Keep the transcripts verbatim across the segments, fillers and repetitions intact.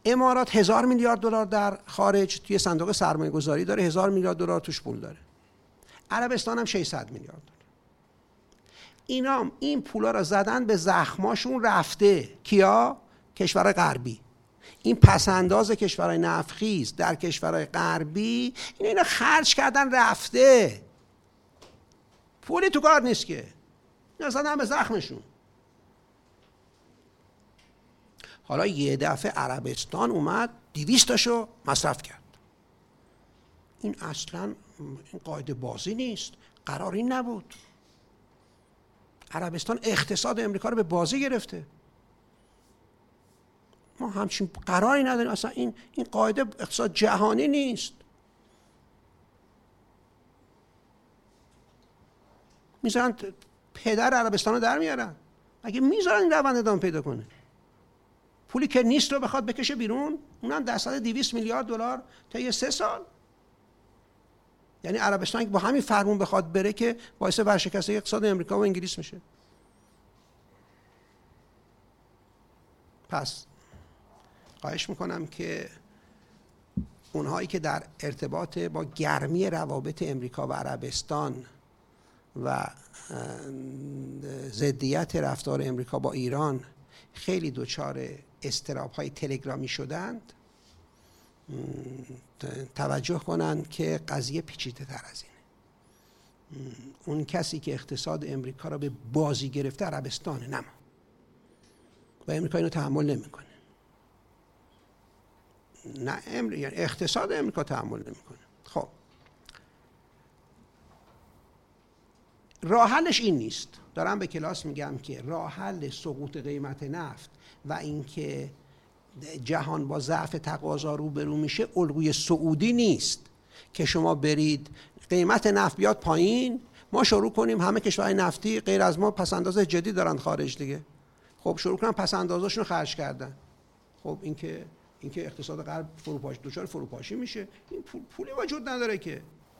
امارات هزار میلیارد دلار در خارج توی صندوق سرمایه گذاری داره، هزار میلیارد دلار توش پول داره. عربستان هم ششصد میلیارد دلار. اینا این پولا را زدن به زخماشون، رفته کیا؟ کشورهای غربی. این پسنداز کشورهای نفتخیز در کشورهای غربی اینا, اینا خرج کردن، رفته. پولی تو کار نیست که، اینا زدن به زخمشون. حالا یه دفعه عربستان اومد دویست تاشو مصرف کرد. این اصلا این قاعده بازی نیست، قرار این نبود. عربستان اقتصاد امریکا رو به بازی گرفته. ما همچین قراری نداریم، اصلا این این قاعده اقتصاد جهانی نیست. میذارن پدر عربستان رو در میارن. اگه میذارن این روند ادامه پیدا کنه، پولی که نیست رو بخواد بکشه بیرون، اونم درصد دویست میلیارد دلار تا یه سه سال. یعنی عربستان با همین فرمون بخواد بره که باعث ورشکستگی اقتصاد امریکا و انگلیس میشه. پس خواهش میکنم که اونهایی که در ارتباط با گرمی روابط امریکا و عربستان و ضدیت رفتار امریکا با ایران خیلی دچار اضطراب‌های تلگرامی شدند، توجه کنند که قضیه پیچیده تر از اینه. اون کسی که اقتصاد امریکا را به بازی گرفته عربستانه، نه ما. و امریکا اینو تحمل نمیکنه. نه امر... یعنی اقتصاد امریکا تحمل نمیکنه. خب راه حلش این نیست. دارم به کلاس میگم که راه حل سقوط قیمت نفت و اینکه جهان با ضعف تقاضا روبرو میشه الگوی سعودی نیست که شما برید قیمت نفت بیاد پایین، ما شروع کنیم همه کشورهای نفتی غیر از ما پسنداز جدی دارن خارج دیگه. خب شروع کنن پسندازاشون رو خرج کردن. خب این که این که اقتصاد غرب فروپاشی دچار فروپاشی میشه، این پول پولی وجود نداره که.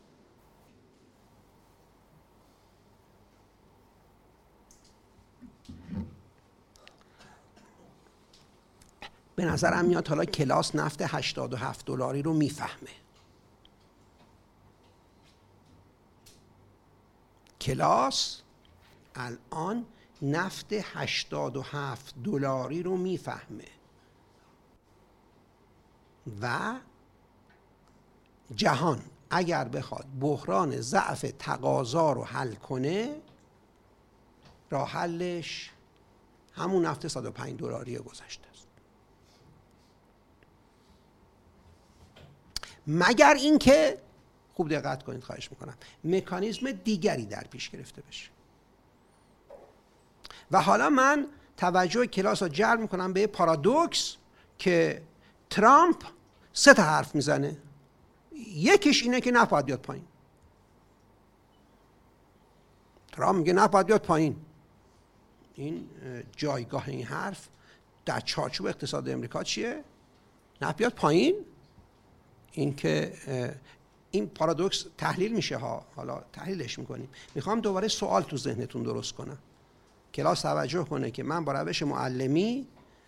به نظرم میاد حالا کلاس نفت هشتاد و هفت دلاری رو میفهمه. کلاس الان نفت هشتاد و هفت دلاری رو میفهمه و جهان اگر بخواد بحران ضعف تقاضا رو حل کنه، راه حلش همون نفت صد و پنج دلاری گذشته است. مگر اینکه خوب دقت کنید، خواهش میکنم، مکانیزم دیگری در پیش گرفته بشه. و حالا من توجه کلاس رو جلب میکنم به پارادوکس که ترامپ سه تا حرف میزنه. یکیش اینه که نباید بیاد پایین. ترامپ میگه نباید بیاد پایین. این جایگاه این حرف در چارچوب اقتصاد امریکا چیه؟ نباید بیاد پایین. این که این پارادوکس تحلیل میشه ها، حالا تحلیلش میکنیم. میخوام دوباره سوال تو ذهنتون درست کنم. کلاس توجه کنه که من با روش معلمی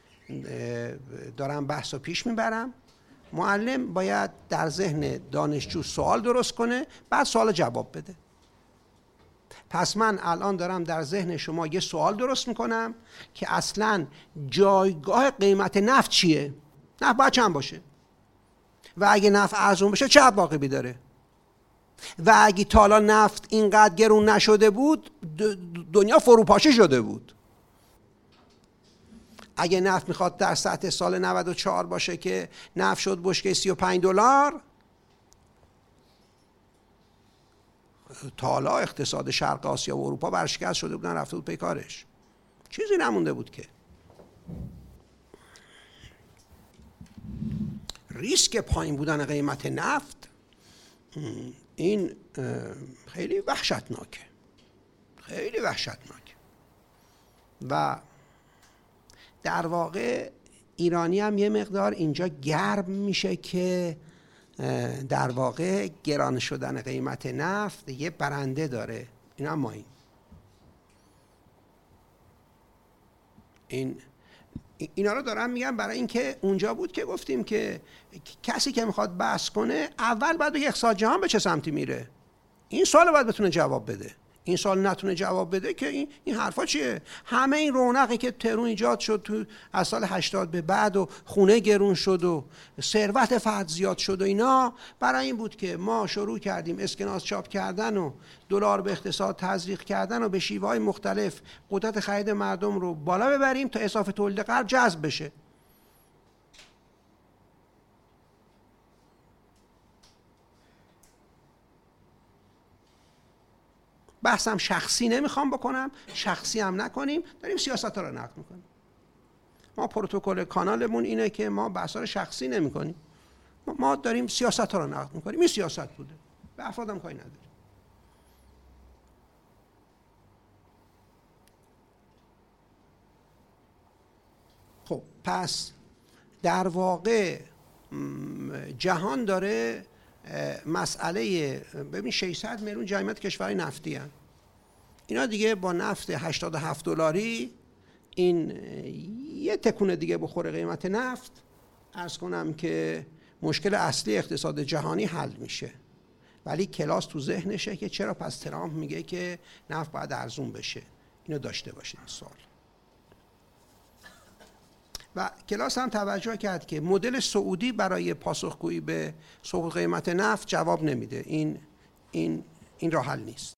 دارم بحث رو پیش میبرم. معلم باید در ذهن دانشجو سوال درست کنه، بعد سوال جواب بده. پس من الان دارم در ذهن شما یه سوال درست میکنم که اصلا جایگاه قیمت نفت چیه؟ نفت باید چند باشه؟ و اگه نفت ارزون بشه چه عواقبی داره؟ و اگه تا حالا نفت اینقدر گرون نشده بود دنیا فروپاشی شده بود. اگه نفت میخواد در سطح سال نود و چهار باشه که نفت شد بشکه سی و پنج دلار، تا حالا اقتصاد شرق آسیا و اروپا ورشکست شده بودن، رفته بود پی کارش، چیزی نمونده بود که. ریسک پایین بودن قیمت نفت این خیلی وحشتناکه، خیلی وحشتناکه. و در واقع ایرانی هم یه مقدار اینجا گرم میشه که در واقع گران شدن قیمت نفت یه برنده داره، این هم ما این این اینا رو دارم میگم برای اینکه اونجا بود که گفتیم که کسی که میخواد بحث کنه اول باید بگه اقتصاد جهان به چه سمتی میره. این سوال باید بتونه جواب بده. این سوال نتونه جواب بده که این این حرفا چیه؟ همه این رونقی که ترون ایجاد شد تو از سال هشتاد به بعد و خونه گرون شد و ثروت فرد زیاد شد و اینا برای این بود که ما شروع کردیم اسکناس چاپ کردن و دلار به اقتصاد تزریق کردن و به شیوه‌های مختلف قدرت خرید مردم رو بالا ببریم تا اضافه تولید قلب جذب بشه. بحثم شخصی نمیخوام بکنم، شخصی هم نکنیم، داریم سیاست ها رو نقد میکنیم. ما پروتکل کانالمون اینه که ما بحث ها شخصی نمی کنیم، ما داریم سیاست ها رو نقد میکنیم. این سیاست بوده، به افراد هم کاری نداریم. خب پس در واقع جهان داره مسئله، ببین ششصد میلیون جمعیت کشورهای نفتی هستند. اینا دیگه با نفت هشتاد و هفت دلاری این یه تکونه دیگه بخوره قیمت نفت، عرض کنم که مشکل اصلی اقتصاد جهانی حل میشه. ولی کلاس تو ذهنشه که چرا پس ترامپ میگه که نفت باید ارزون بشه. اینو داشته باشید این سوال. و کلاس هم توجه کرد که مدل سعودی برای پاسخگویی به سقوط قیمت نفت جواب نمیده. این این این راه حل نیست.